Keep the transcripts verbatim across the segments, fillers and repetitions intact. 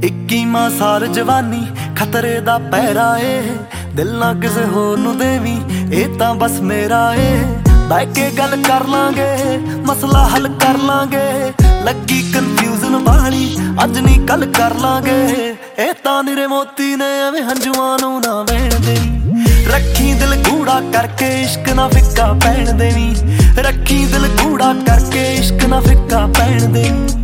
ਇੱਕੀਵਾਂ ਸਾਲ ਜਵਾਨੀ ਖਤਰੇ ਦਾ ਪਹਿਰਾ ਏ, ਦਿਲ ਨਾ ਕਿਸੇ ਹੋਰ ਨੂੰ ਦੇਵੀਂ, ਇਹ ਤਾਂ ਬਸ ਮੇਰਾ ਏ। ਬਹਿ ਕੇ ਗੱਲ ਕਰ ਲਾਂਗੇ, ਮਸਲਾ ਹੱਲ ਕਰ ਲਾਂਗੇ, ਲੱਗੀ ਕਨਫਿਊਜ਼ਨ ਵਾਲੀ ਅੱਜ ਨਹੀਂ ਕੱਲ ਕਰ ਲਾਂਗੇ। ਇਹ ਤਾਂ ਨਿਰੇ ਮੋਤੀ ਨੇ ਐਵੇਂ ਹੰਝੂਆਂ ਨੂੰ ਨਾ ਵਹਿਣ ਦੇਵੀਂ, ਰੱਖੀ ਦਿਲ ਗੂੜਾ ਕਰਕੇ ਇਸ਼ਕ ਨਾ ਫਿੱਕਾ ਪੈਣ ਦੇਵੀਂ, ਰੱਖੀ ਦਿਲ ਗੂੜਾ ਕਰਕੇ ਇਸ਼ਕ ਨਾ ਫਿੱਕਾ ਪੈਣ ਦੇਵੀਂ।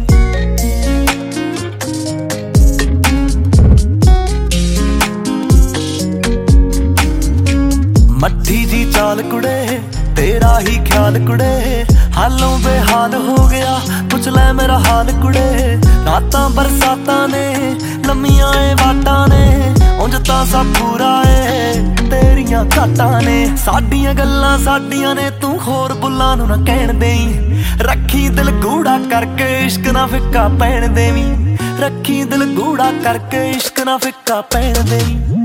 ਮੱਠੀ ਜੀ ਚਾਲ ਕੁੜੇ, ਤੇਰਾ ਹੀ ਖਿਆਲ ਕੁੜੇ, ਹਾਲੋਂ ਬੇਹਾਲ ਹੋ ਗਿਆ, ਪੁੱਛ ਲੈ ਮੇਰਾ ਹਾਲ ਕੁੜੇ। ਰਾਤਾਂ ਬਰਸਾਤਾਂ ਨੇ, ਲੰਮੀਆਂ ਏ ਵਾਟਾਂ ਨੇ, ਉਂਝ ਤਾਂ ਸਭ ਪੂਰਾ ਏ, ਤੇਰੀਆਂ ਘਾਟਾਂ ਨੇ। ਸਾਡੀਆਂ ਗੱਲਾਂ ਸਾਡੀਆਂ ਨੇ, ਤੂੰ ਹੋਰ ਬੁੱਲਾਂ ਨੂੰ ਨਾ ਕਹਿਣ ਦੇਈਂ, ਰੱਖੀ ਦਿਲ ਗੂੜਾ ਕਰਕੇ ਇਸ਼ਕ ਨਾ ਫਿੱਕਾ ਪੈਣ ਦੇਵੀਂ, ਰੱਖੀ ਦਿਲ ਗੂੜਾ ਕਰਕੇ ਇਸ਼ਕ ਨਾ ਫਿੱਕਾ ਪੈਣ ਦੇਵੀਂ।